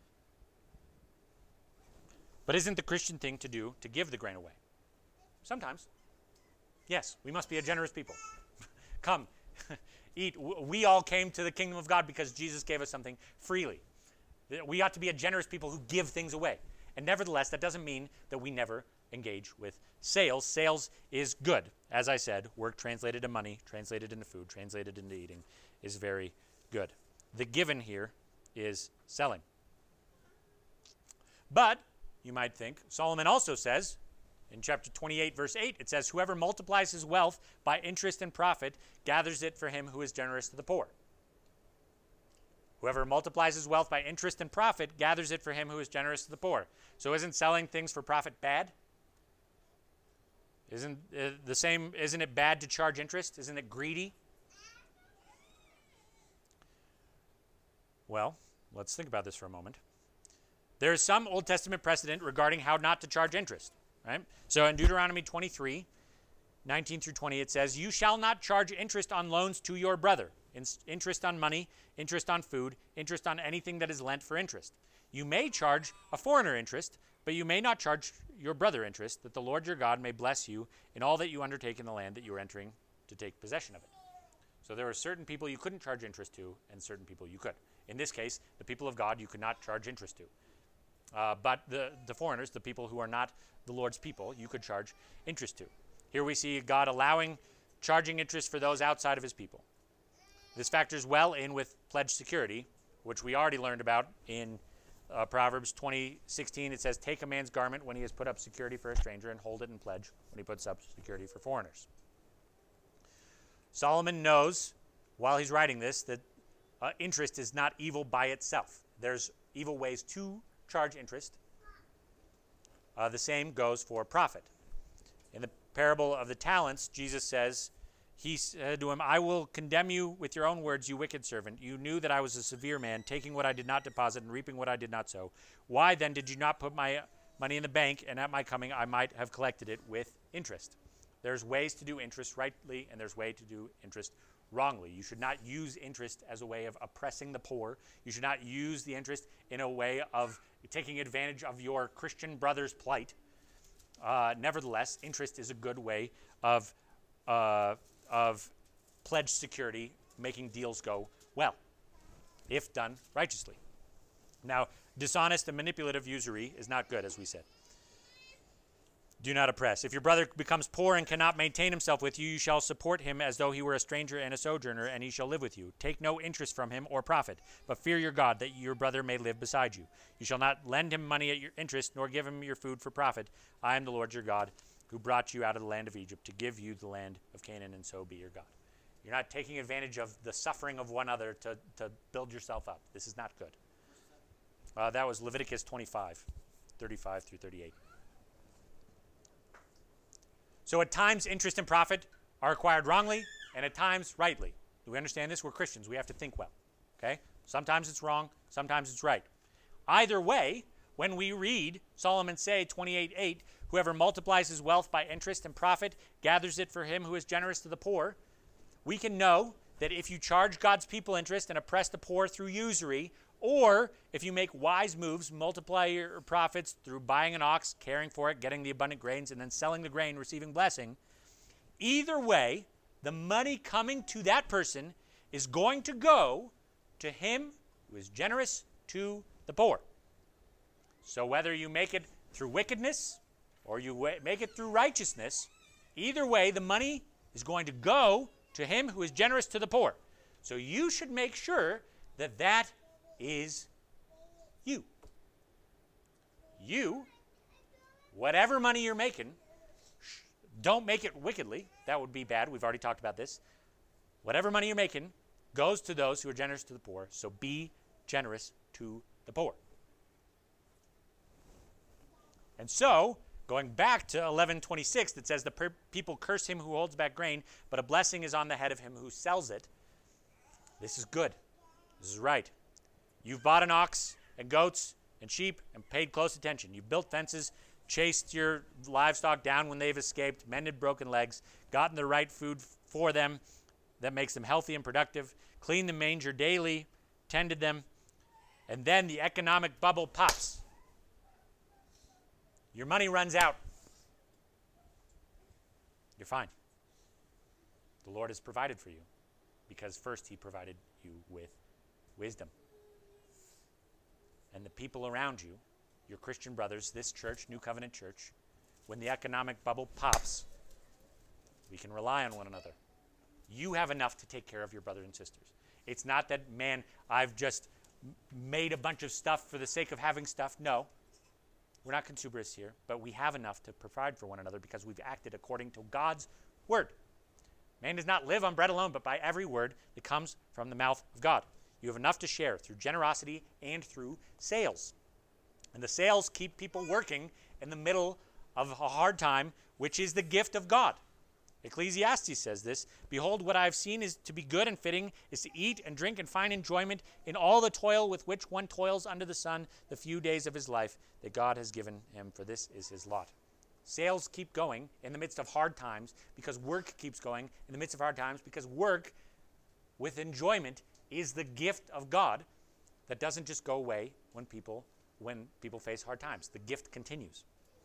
Speaker 1: But isn't the Christian thing to do to give the grain away? Sometimes. Yes, we must be a generous people. Come, eat. We all came to the kingdom of God because Jesus gave us something freely. We ought to be a generous people who give things away. And nevertheless, that doesn't mean that we never engage with sales. Sales is good. As I said, work translated to money, translated into food, translated into eating is very good. The given here is selling. But, you might think, Solomon also says, in chapter 28, verse 8, it says, whoever multiplies his wealth by interest and profit gathers it for him who is generous to the poor. Whoever multiplies his wealth by interest and profit gathers it for him who is generous to the poor. So isn't selling things for profit bad? Isn't it bad to charge interest? Isn't it greedy? Well, let's think about this for a moment. There is some Old Testament precedent regarding how not to charge interest, right? So in Deuteronomy 23, 19 through 20, it says, you shall not charge interest on loans to your brother, interest on money, interest on food, interest on anything that is lent for interest. You may charge a foreigner interest, But you may not charge your brother interest, that the Lord your God may bless you in all that you undertake in the land that you are entering to take possession of it. So there are certain people you couldn't charge interest to, and certain people you could. In this case, the people of God you could not charge interest to. But the foreigners, the people who are not the Lord's people, you could charge interest to. Here we see God allowing charging interest for those outside of his people. This factors well in with pledged security, which we already learned about in Proverbs 20:16. It says, take a man's garment when he has put up security for a stranger and hold it in pledge when he puts up security for foreigners. Solomon knows, while he's writing this, that interest is not evil by itself. There's evil ways to charge interest. The same goes for profit. In the parable of the talents, Jesus says, he said to him, I will condemn you with your own words, you wicked servant. You knew that I was a severe man, taking what I did not deposit and reaping what I did not sow. Why then did you not put my money in the bank, and at my coming I might have collected it with interest? There's ways to do interest rightly, and there's ways to do interest wrongly. You should not use interest as a way of oppressing the poor. You should not use the interest in a way of taking advantage of your Christian brother's plight. Nevertheless, interest is a good way of pledged security, making deals go well, if done righteously. Now, dishonest and manipulative usury is not good, as we said. Do not oppress. If your brother becomes poor and cannot maintain himself with you, you shall support him as though he were a stranger and a sojourner, and he shall live with you. Take no interest from him or profit, but fear your God, that your brother may live beside you. You shall not lend him money at your interest, nor give him your food for profit. I am the Lord your God, who brought you out of the land of Egypt to give you the land of Canaan, and so be your God. You're not taking advantage of the suffering of one another to build yourself up. This is not good. That was Leviticus 25, 35 through 38. So at times, interest and profit are acquired wrongly, and at times, rightly. Do we understand this? We're Christians. We have to think well. Okay? Sometimes it's wrong. Sometimes it's right. Either way, when we read Solomon say 28:8, whoever multiplies his wealth by interest and profit gathers it for him who is generous to the poor, we can know that if you charge God's people interest and oppress the poor through usury, or if you make wise moves, multiply your profits through buying an ox, caring for it, getting the abundant grains, and then selling the grain, receiving blessing, either way, the money coming to that person is going to go to him who is generous to the poor. So whether you make it through wickedness or you make it through righteousness, either way, the money is going to go to him who is generous to the poor. So you should make sure that that is you. You, whatever money you're making, don't make it wickedly. That would be bad. We've already talked about this. Whatever money you're making goes to those who are generous to the poor. So be generous to the poor. And so, going back to 11:26, that says the people curse him who holds back grain, but a blessing is on the head of him who sells it. This is good. This is right. You've bought an ox and goats and sheep and paid close attention. You've built fences, chased your livestock down when they've escaped, mended broken legs, gotten the right food for them that makes them healthy and productive, cleaned the manger daily, tended them, and then the economic bubble pops. Your money runs out. You're fine. The Lord has provided for you because first he provided you with wisdom. And the people around you, your Christian brothers, this church, New Covenant Church, when the economic bubble pops, we can rely on one another. You have enough to take care of your brothers and sisters. It's not that, man, I've just made a bunch of stuff for the sake of having stuff. No, we're not consumerists here, but we have enough to provide for one another because we've acted according to God's word. Man does not live on bread alone, but by every word that comes from the mouth of God. You have enough to share through generosity and through sales. And the sales keep people working in the middle of a hard time, which is the gift of God. Ecclesiastes says this, behold, what I have seen is to be good and fitting, is to eat and drink and find enjoyment in all the toil with which one toils under the sun the few days of his life that God has given him, for this is his lot. Sales keep going in the midst of hard times because work keeps going in the midst of hard times because work with enjoyment is the gift of God that doesn't just go away when people when people face hard times. The gift continues.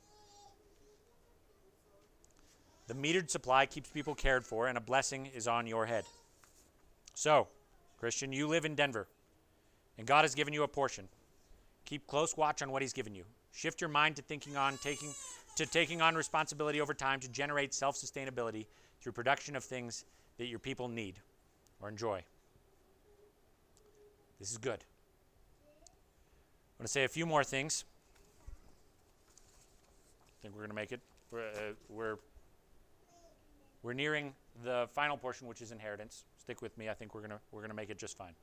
Speaker 1: The metered supply keeps people cared for, and a blessing is on your head. So, Christian, you live in Denver, and God has given you a portion. Keep close watch on what he's given you. Shift your mind to taking on responsibility over time to generate self-sustainability through production of things that your people need or enjoy. This is good. I'm going to say a few more things. I think we're going to make it. We're nearing the final portion, which is inheritance. Stick with me. I think we're gonna make it just fine.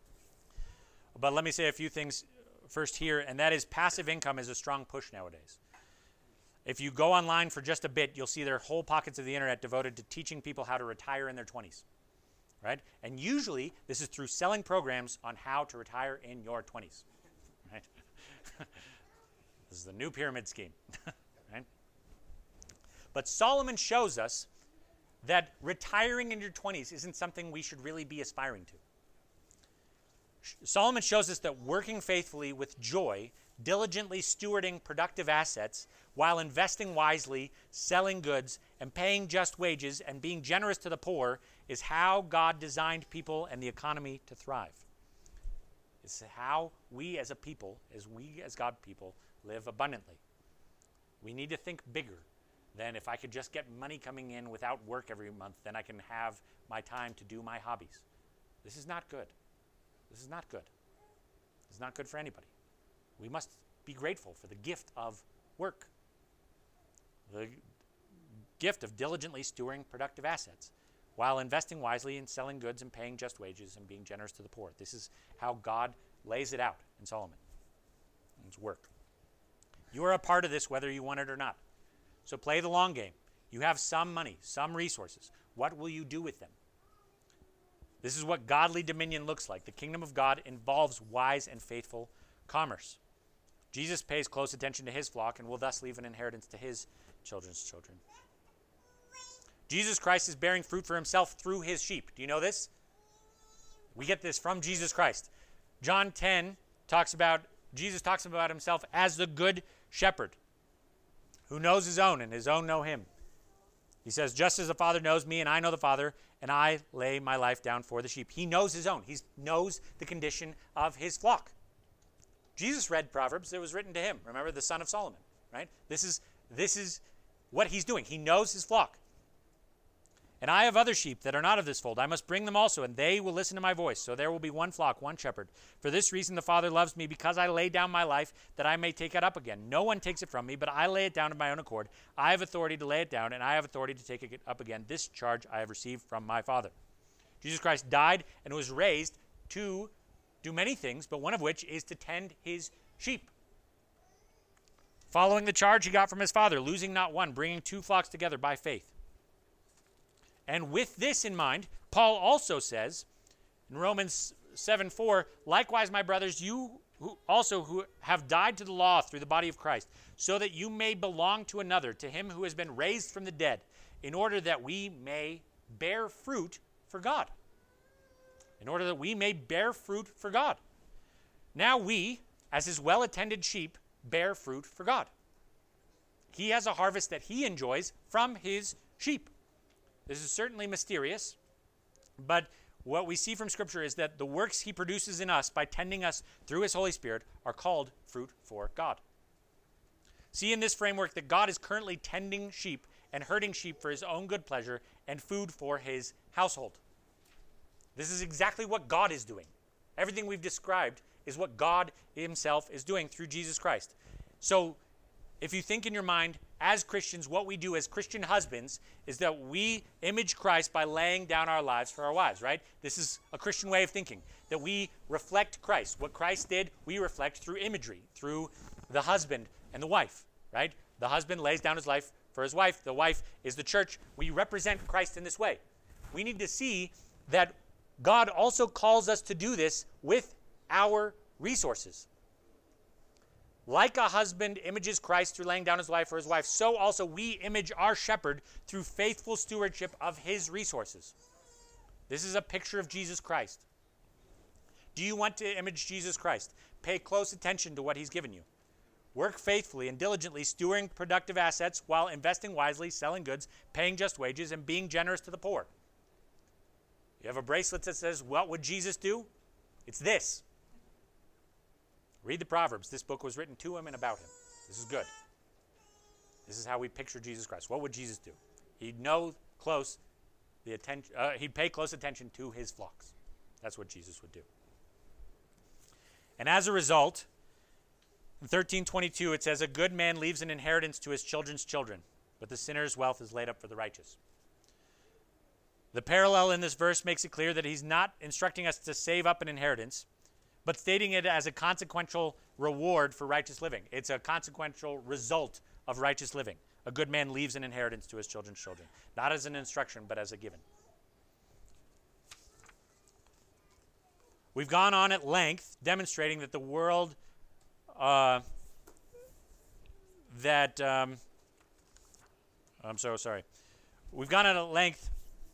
Speaker 1: But let me say a few things first here, and that is passive income is a strong push nowadays. If you go online for just a bit, you'll see there are whole pockets of the internet devoted to teaching people how to retire in their 20s, right? And usually this is through selling programs on how to retire in your 20s, right? This is the new pyramid scheme, right? But Solomon shows us that retiring in your 20s isn't something we should really be aspiring to. Solomon shows us that working faithfully with joy, diligently stewarding productive assets, while investing wisely, selling goods, and paying just wages, and being generous to the poor is how God designed people and the economy to thrive. It's how we as a people, as God people, live abundantly. We need to think bigger than if I could just get money coming in without work every month, then I can have my time to do my hobbies. This is not good. This is not good. This is not good for anybody. We must be grateful for the gift of work, the gift of diligently stewarding productive assets, while investing wisely in selling goods and paying just wages and being generous to the poor. This is how God lays it out in Solomon. It's work. You are a part of this whether you want it or not. So play the long game. You have some money, some resources. What will you do with them? This is what godly dominion looks like. The kingdom of God involves wise and faithful commerce. Jesus pays close attention to his flock and will thus leave an inheritance to his children's children. Jesus Christ is bearing fruit for himself through his sheep. Do you know this? We get this from Jesus Christ. John 10 Jesus talks about himself as the good shepherd who knows his own, and his own know him. He says, just as the Father knows me, and I know the Father, and I lay my life down for the sheep. He knows his own. He knows the condition of his flock. Jesus read Proverbs. It was written to him. Remember, the son of Solomon, right? This is what he's doing. He knows his flock. And I have other sheep that are not of this fold. I must bring them also, and they will listen to my voice. So there will be one flock, one shepherd. For this reason the Father loves me, because I lay down my life, that I may take it up again. No one takes it from me, but I lay it down of my own accord. I have authority to lay it down, and I have authority to take it up again. This charge I have received from my Father. Jesus Christ died and was raised to do many things, but one of which is to tend his sheep. Following the charge he got from his Father, losing not one, bringing two flocks together by faith. And with this in mind, Paul also says in Romans 7:4, likewise, my brothers, you who have died to the law through the body of Christ, so that you may belong to another, to him who has been raised from the dead, in order that we may bear fruit for God. In order that we may bear fruit for God. Now we, as his well-attended sheep, bear fruit for God. He has a harvest that he enjoys from his sheep. This is certainly mysterious, but what we see from Scripture is that the works he produces in us by tending us through his Holy Spirit are called fruit for God. See in this framework that God is currently tending sheep and herding sheep for his own good pleasure and food for his household. This is exactly what God is doing. Everything we've described is what God himself is doing through Jesus Christ. So if you think in your mind, as Christians, what we do as Christian husbands is that we image Christ by laying down our lives for our wives, right? This is a Christian way of thinking, that we reflect Christ. What Christ did, we reflect through imagery, through the husband and the wife, right? The husband lays down his life for his wife. The wife is the church. We represent Christ in this way. We need to see that God also calls us to do this with our resources. Like a husband images Christ through laying down his life for his wife, so also we image our shepherd through faithful stewardship of his resources. This is a picture of Jesus Christ. Do you want to image Jesus Christ? Pay close attention to what he's given you. Work faithfully and diligently, stewarding productive assets while investing wisely, selling goods, paying just wages, and being generous to the poor. You have a bracelet that says, what would Jesus do? It's this. Read the Proverbs. This book was written to him and about him. This is good. This is how we picture Jesus Christ. What would Jesus do? He'd he'd pay close attention to his flocks. That's what Jesus would do. And as a result, in 13:22 it says, a good man leaves an inheritance to his children's children, but the sinner's wealth is laid up for the righteous. The parallel in this verse makes it clear that he's not instructing us to save up an inheritance, but stating it as a consequential reward for righteous living. It's a consequential result of righteous living. A good man leaves an inheritance to his children's children, not as an instruction, but as a given. We've gone on at length demonstrating that the world I'm so sorry. We've gone on at length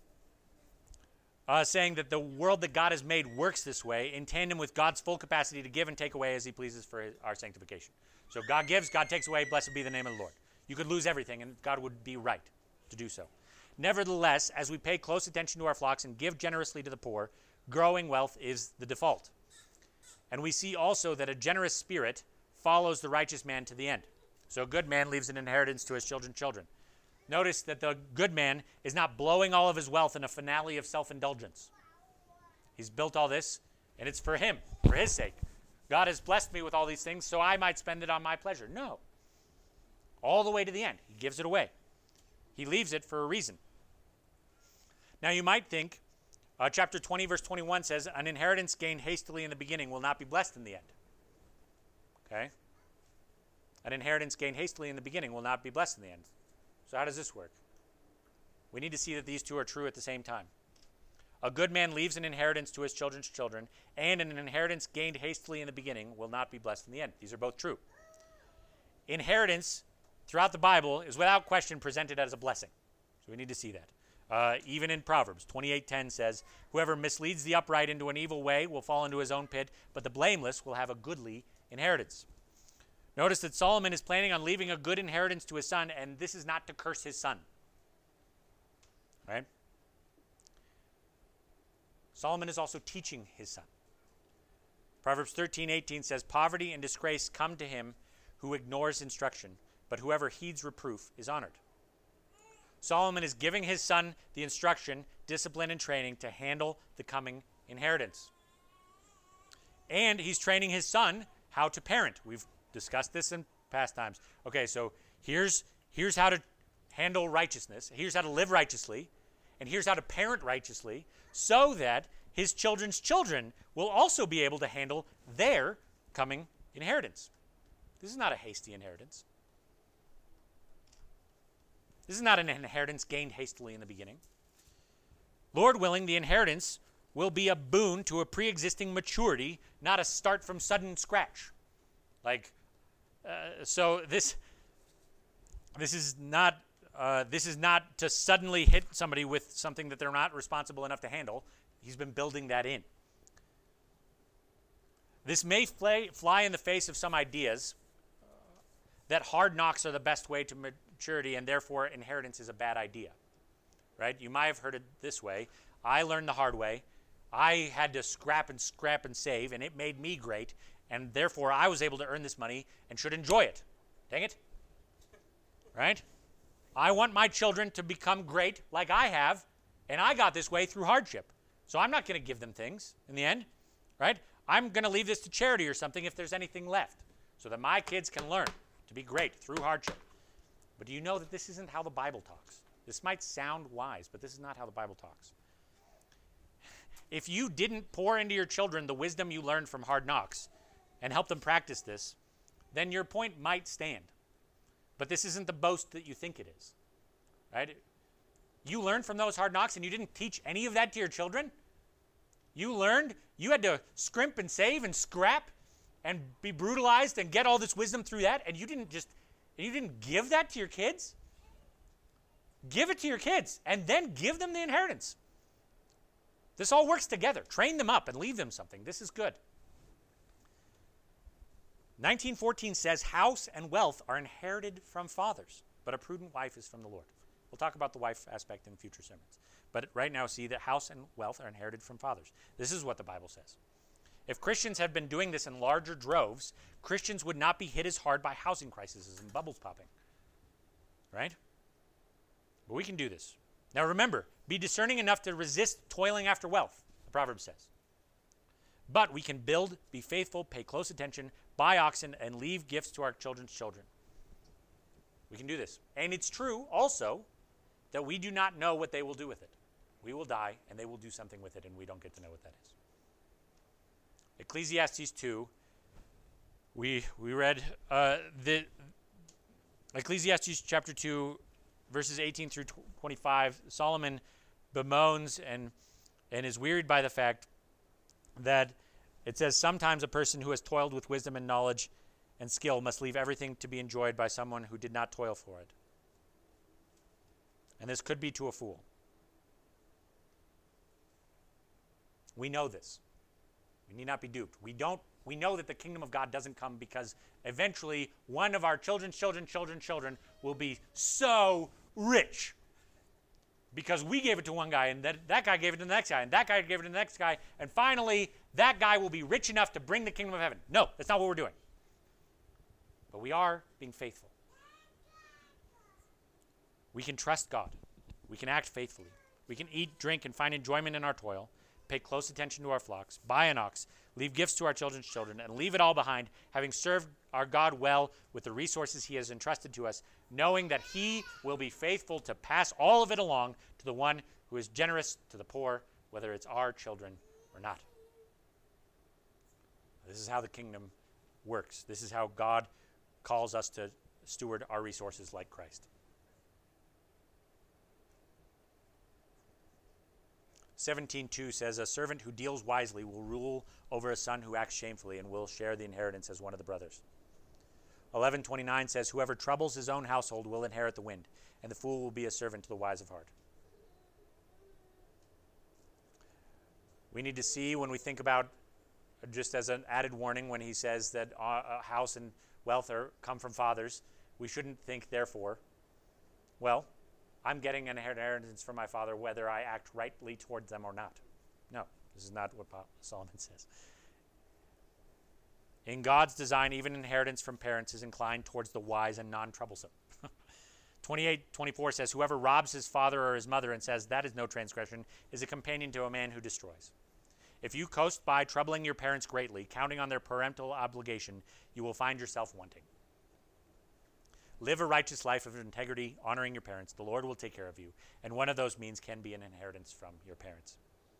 Speaker 1: saying that the world that God has made works this way in tandem with God's full capacity to give and take away as he pleases for our sanctification. So God gives, God takes away, blessed be the name of the Lord. You could lose everything and God would be right to do so. Nevertheless, as we pay close attention to our flocks and give generously to the poor, growing wealth is the default. And we see also that a generous spirit follows the righteous man to the end. So a good man leaves an inheritance to his children's children. Notice that the good man is not blowing all of his wealth in a finale of self-indulgence. He's built all this, and it's for him, for his sake. God has blessed me with all these things, so I might spend it on my pleasure. No. All the way to the end. He gives it away. He leaves it for a reason. Now you might think, chapter 20, verse 21 says, an inheritance gained hastily in the beginning will not be blessed in the end. Okay? An inheritance gained hastily in the beginning will not be blessed in the end. So how does this work? We need to see that these two are true at the same time. A good man leaves an inheritance to his children's children, and an inheritance gained hastily in the beginning will not be blessed in the end. These are both true. Inheritance throughout the Bible is without question presented as a blessing. So we need to see that. Even in Proverbs 28:10 says, whoever misleads the upright into an evil way will fall into his own pit, but the blameless will have a goodly inheritance. Notice that Solomon is planning on leaving a good inheritance to his son, and this is not to curse his son. Right? Solomon is also teaching his son. Proverbs 13:18 says, poverty and disgrace come to him who ignores instruction, but whoever heeds reproof is honored. Solomon is giving his son the instruction, discipline, and training to handle the coming inheritance. And he's training his son how to parent. We've discussed this in past times. Okay, so here's how to handle righteousness. Here's how to live righteously. And here's how to parent righteously so that his children's children will also be able to handle their coming inheritance. This is not a hasty inheritance. This is not an inheritance gained hastily in the beginning. Lord willing, the inheritance will be a boon to a pre-existing maturity, not a start from sudden scratch. So this is not to suddenly hit somebody with something that they're not responsible enough to handle. He's been building that in. This may fly in the face of some ideas that hard knocks are the best way to maturity, and therefore inheritance is a bad idea. Right? You might have heard it this way. I learned the hard way. I had to scrap and save, and it made me great, and therefore I was able to earn this money and should enjoy it. Dang it. Right? I want my children to become great like I have, and I got this way through hardship. So I'm not going to give them things in the end. Right? I'm going to leave this to charity or something if there's anything left, so that my kids can learn to be great through hardship. But do you know that this isn't how the Bible talks? This might sound wise, but this is not how the Bible talks. If you didn't pour into your children the wisdom you learned from hard knocks and help them practice this, then your point might stand. But this isn't the boast that you think it is. Right? You learned from those hard knocks and you didn't teach any of that to your children? You learned you had to scrimp and save and scrap and be brutalized and get all this wisdom through that, and you didn't give that to your kids? Give it to your kids and then give them the inheritance. This all works together. Train them up and leave them something. This is good. 19:14 says, house and wealth are inherited from fathers, but a prudent wife is from the Lord. We'll talk about the wife aspect in future sermons. But right now, see that house and wealth are inherited from fathers. This is what the Bible says. If Christians had been doing this in larger droves, Christians would not be hit as hard by housing crises and bubbles popping. Right? But we can do this. Now remember, be discerning enough to resist toiling after wealth, the proverb says. But we can build, be faithful, pay close attention, buy oxen, and leave gifts to our children's children. We can do this. And it's true also that we do not know what they will do with it. We will die, and they will do something with it, and we don't get to know what that is. Ecclesiastes 2, we read the Ecclesiastes chapter 2, verses 18 through 25. Solomon bemoans and is wearied by the fact that it says, sometimes a person who has toiled with wisdom and knowledge and skill must leave everything to be enjoyed by someone who did not toil for it. And this could be to a fool. We know this. We need not be duped. We know that the kingdom of God doesn't come because eventually one of our children will be so rich because we gave it to one guy, and that guy gave it to the next guy, and that guy gave it to the next guy, and finally that guy will be rich enough to bring the kingdom of heaven. No, that's not what we're doing. But we are being faithful. We can trust God. We can act faithfully. We can eat, drink, and find enjoyment in our toil, pay close attention to our flocks, buy an ox, leave gifts to our children's children, and leave it all behind, having served our God well with the resources he has entrusted to us, knowing that he will be faithful to pass all of it along to the one who is generous to the poor, whether it's our children or not. This is how the kingdom works. This is how God calls us to steward our resources like Christ. 17:2 says, a servant who deals wisely will rule over a son who acts shamefully and will share the inheritance as one of the brothers. 11:29 says, whoever troubles his own household will inherit the wind, and the fool will be a servant to the wise of heart. We need to see when we think about, just as an added warning, when he says that a house and wealth come from fathers, we shouldn't think, therefore, well, I'm getting an inheritance from my father whether I act rightly towards them or not. No, this is not what Solomon says. In God's design, even inheritance from parents is inclined towards the wise and non-troublesome. 28:24 says, whoever robs his father or his mother and says that is no transgression is a companion to a man who destroys. If you coast by troubling your parents greatly, counting on their parental obligation, you will find yourself wanting. Live a righteous life of integrity, honoring your parents. The Lord will take care of you. And one of those means can be an inheritance from your parents.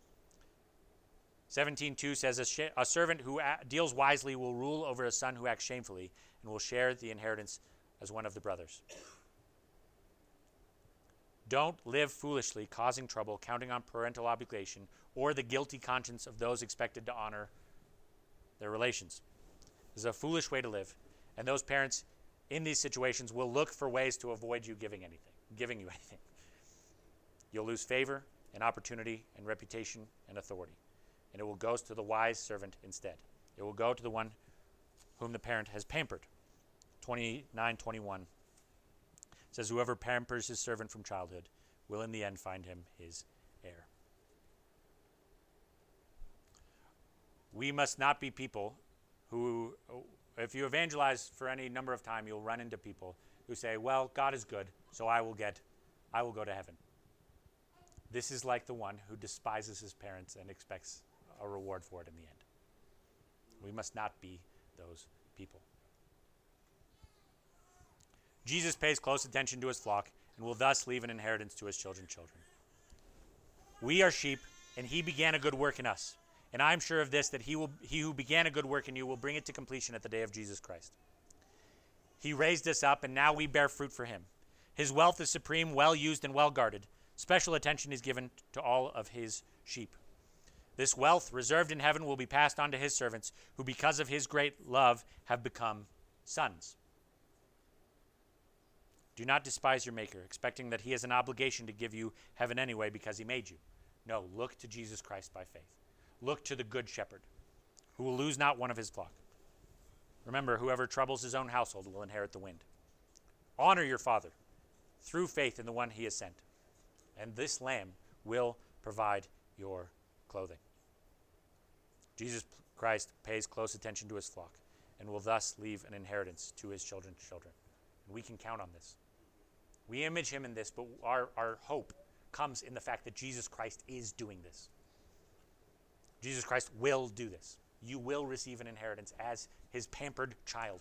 Speaker 1: 17:2 says, a servant who deals wisely will rule over a son who acts shamefully and will share the inheritance as one of the brothers. Don't live foolishly, causing trouble, counting on parental obligation, or the guilty conscience of those expected to honor their relations. This is a foolish way to live, and those parents in these situations will look for ways to avoid you giving you anything. You'll lose favor and opportunity and reputation and authority, and it will go to the wise servant instead. It will go to the one whom the parent has pampered. 29:21 says, whoever pampers his servant from childhood will in the end find him his heir. We must not be people who, if you evangelize for any number of time, you'll run into people who say, well, God is good, so I will go to heaven. This is like the one who despises his parents and expects a reward for it in the end. We must not be those people. Jesus pays close attention to his flock and will thus leave an inheritance to his children's children. We are sheep, and he began a good work in us. And I am sure of this, that he who began a good work in you will bring it to completion at the day of Jesus Christ. He raised us up, and now we bear fruit for him. His wealth is supreme, well used, and well guarded. Special attention is given to all of his sheep. This wealth reserved in heaven will be passed on to his servants, who because of his great love have become sons. Do not despise your Maker, expecting that he has an obligation to give you heaven anyway because he made you. No, look to Jesus Christ by faith. Look to the good shepherd, who will lose not one of his flock. Remember, whoever troubles his own household will inherit the wind. Honor your father through faith in the one he has sent, and this lamb will provide your clothing. Jesus Christ pays close attention to his flock and will thus leave an inheritance to his children's children. And we can count on this. We image him in this, but our hope comes in the fact that Jesus Christ is doing this. Jesus Christ will do this. You will receive an inheritance as his pampered child,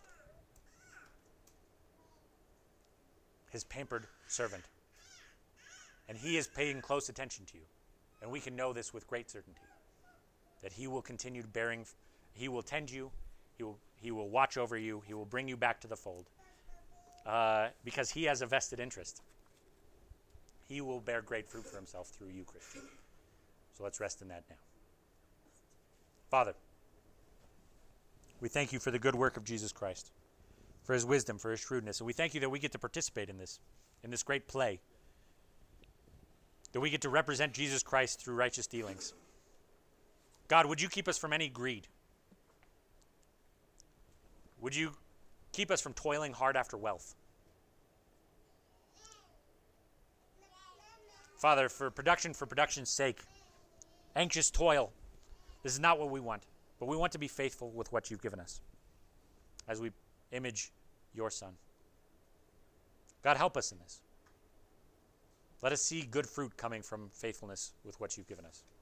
Speaker 1: his pampered servant. And he is paying close attention to you. And we can know this with great certainty, that he will continue bearing, he will tend you, he will watch over you, he will bring you back to the fold, because he has a vested interest. He will bear great fruit for himself through you, Christian. So let's rest in that now. Father, we thank you for the good work of Jesus Christ, for his wisdom, for his shrewdness, and we thank you that we get to participate in this great play, that we get to represent Jesus Christ through righteous dealings. God, would you keep us from any greed? Would you keep us from toiling hard after wealth? Father, for production's sake, anxious toil, this is not what we want, but we want to be faithful with what you've given us as we image your Son. God, help us in this. Let us see good fruit coming from faithfulness with what you've given us.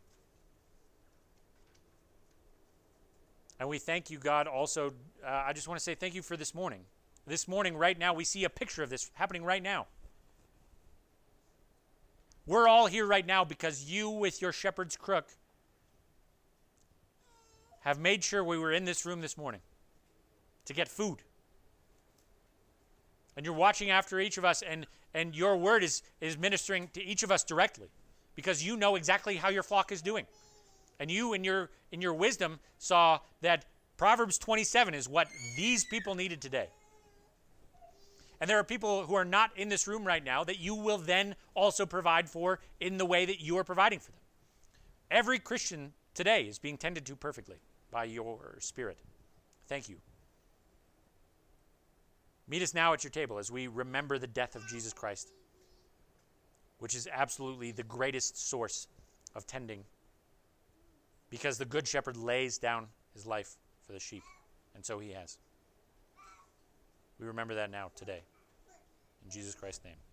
Speaker 1: And we thank you, God, also, I just want to say thank you for this morning. This morning, right now, we see a picture of this happening right now. We're all here right now because you, with your shepherd's crook, have made sure we were in this room this morning to get food. And you're watching after each of us, and your word is ministering to each of us directly because you know exactly how your flock is doing. And you, in your wisdom, saw that Proverbs 27 is what these people needed today. And there are people who are not in this room right now that you will then also provide for in the way that you are providing for them. Every Christian today is being tended to perfectly by your Spirit. Thank you. Meet us now at your table as we remember the death of Jesus Christ, which is absolutely the greatest source of tending, because the Good Shepherd lays down his life for the sheep, and so he has. We remember that now, today. In Jesus Christ's name.